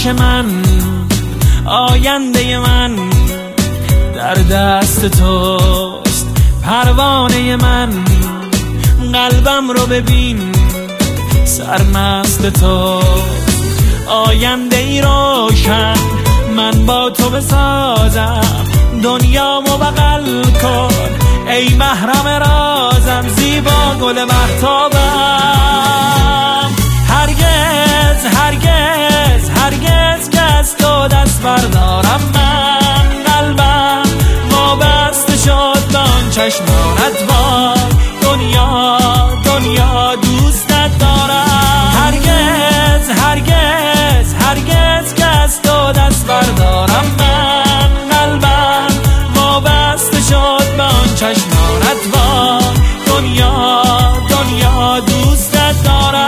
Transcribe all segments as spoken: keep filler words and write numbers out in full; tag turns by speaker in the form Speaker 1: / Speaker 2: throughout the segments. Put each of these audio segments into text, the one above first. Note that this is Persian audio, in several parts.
Speaker 1: کاش من آینده من در دست توست، پروانه من قلبم رو ببین سرمست توست، آینده ای روشن من با تو بسازم، دنیامو بغل کن ای محرم رازم، زیبا گل مهتابم. هرگز هرگز هرگز که از تو دست بردارم من، قلبم وابسته شد به آن چشمانت، وای دنیا دنیا دوستت دارم. هرگز هرگز هرگز که از تو دست بردارم من، قلبم وابسته شد به آن چشمانت، وای دنیا دنیا دوستت دارم.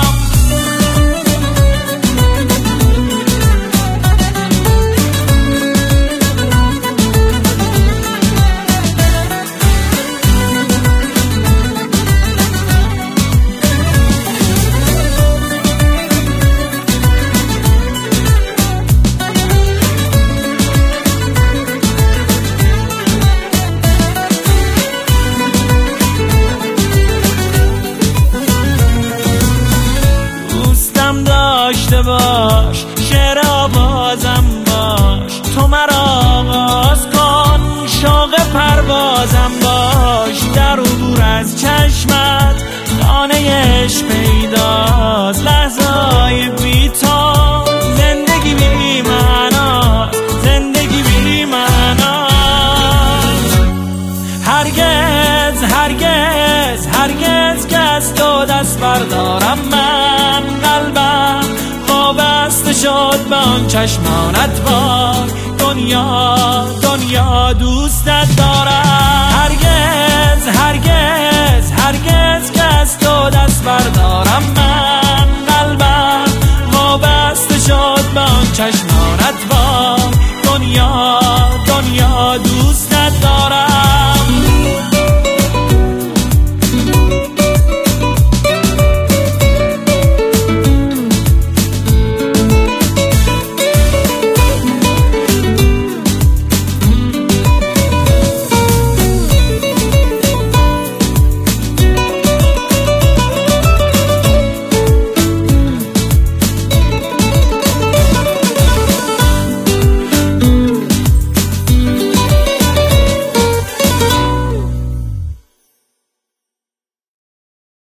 Speaker 1: داشته باش شعر آوازم باش، تو مرا آغاز کن شوق پروازم باش، در عبور از چشمت خانه عشق پیداست، لحظه‌های بی تو زندگی بی معناست، زندگی بی معناست. هرگز هرگز هرگز که از تو دست بردارم من، قلبم وابسته شد به آن چشمانت، وای دنیا دنیا دوستت دارم. هرگز هرگز هرگز که از تو دست بردارم